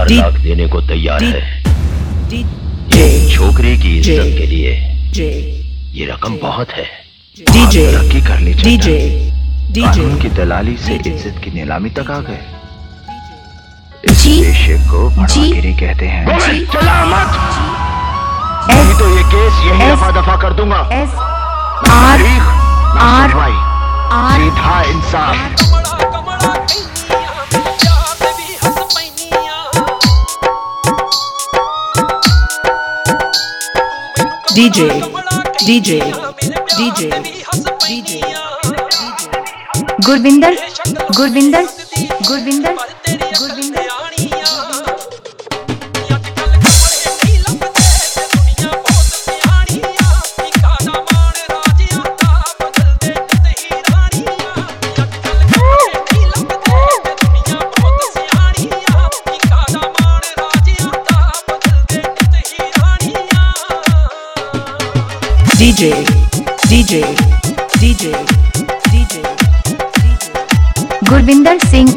लाख देने को तैयार है। एक छोकरी की इज्जत के लिए ये रकम बहुत है। तरक्की करनी चाहिए। कानून की दलाली से इज्जत की नीलामी तक आ गए। इस पेशे को भड़वागिरी कहते हैं। चला मत, नहीं तो ये केस यही रफा दफा कर दूंगा। सीधा इंसाफ। DJ Gurvinder Singh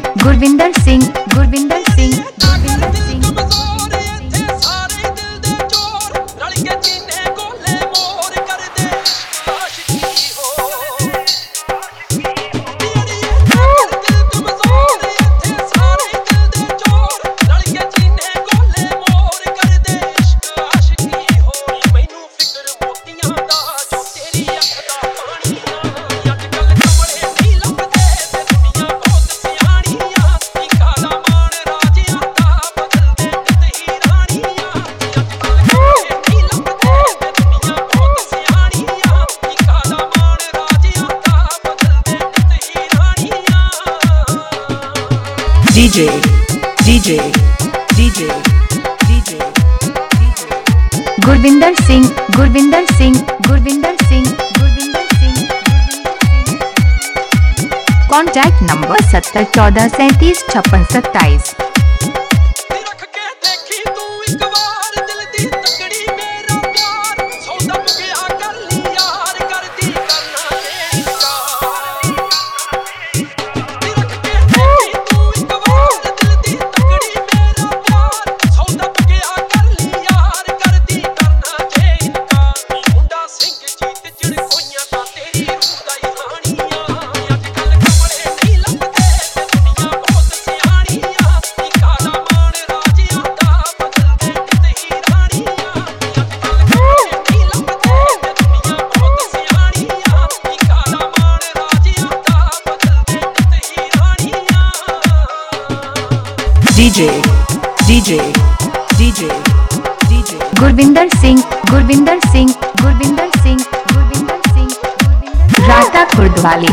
Gurvinder Singh contact number 7014375627। Gurvinder Singh राता खुर्दवाली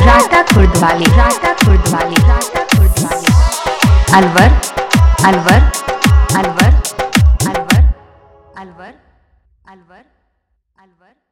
अलवर